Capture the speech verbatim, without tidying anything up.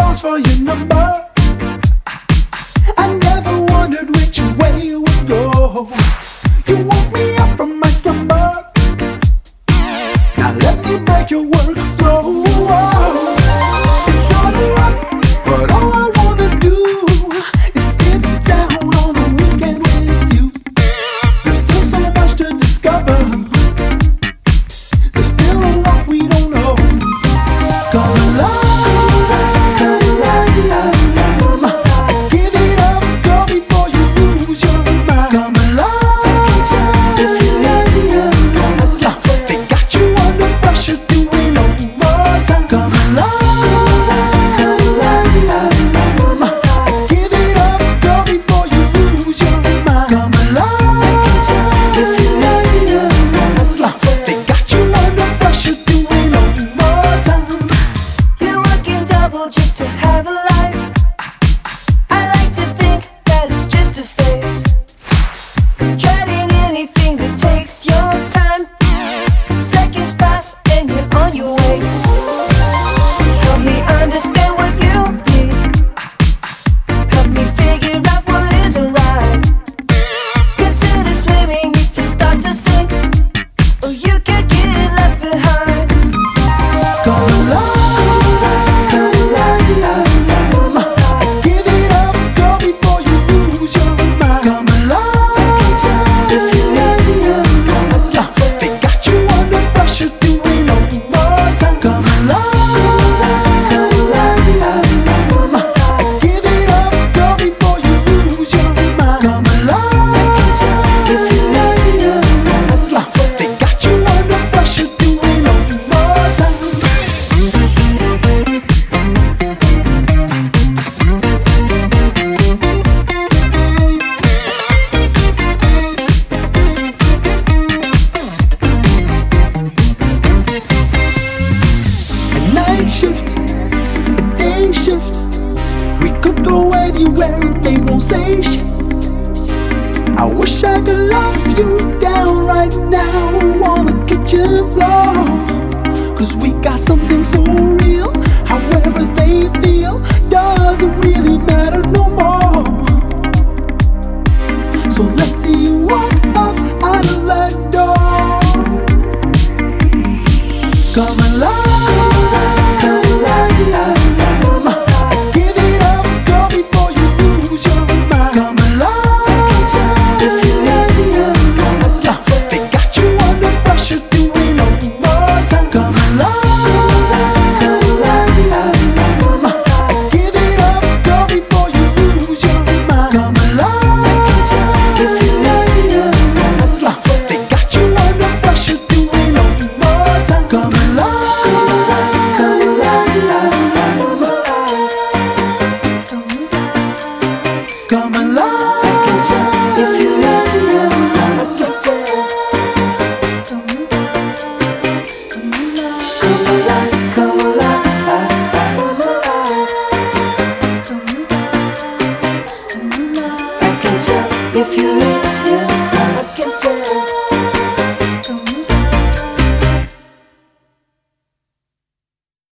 asked for your number. I never wondered which way you would go. You woke me up from my slumber. Now let me make your work flow. It's not a lot, but all I wanna do is skip down on a weekend with you. There's still so much to discover. There's still a lot we don't know. Gonna love, gonna love, love. Give it up, girl, before you lose your mind. Gonna love, if you love, they got you under pressure doing overtime. Gonna love, love, love. Give it up, girl, before you lose your mind. Gonna love, if you love, they got you under pressure doing overtime. You're working double just to have a life. I like to think that it's just a phase. Dreading anything that takes your time. Seconds pass and you're on your way. Help me understand what you need. Help me figure out what isn't right. Consider swimming if you start to sink, or you could get left behind. Gonna love, love, love. Give it up, girl, before you lose your mind. Gonna love, if you love, they got you under pressure doing overtime. Gonna love, love, give it up, girl, before you lose your mind. Gonna love, if you love, they got you under pressure doing overtime. A night shift, a day shift. We could go anywhere and they won't say shit. I wish I could love you down right now on the kitchen floor, 'cause we got something so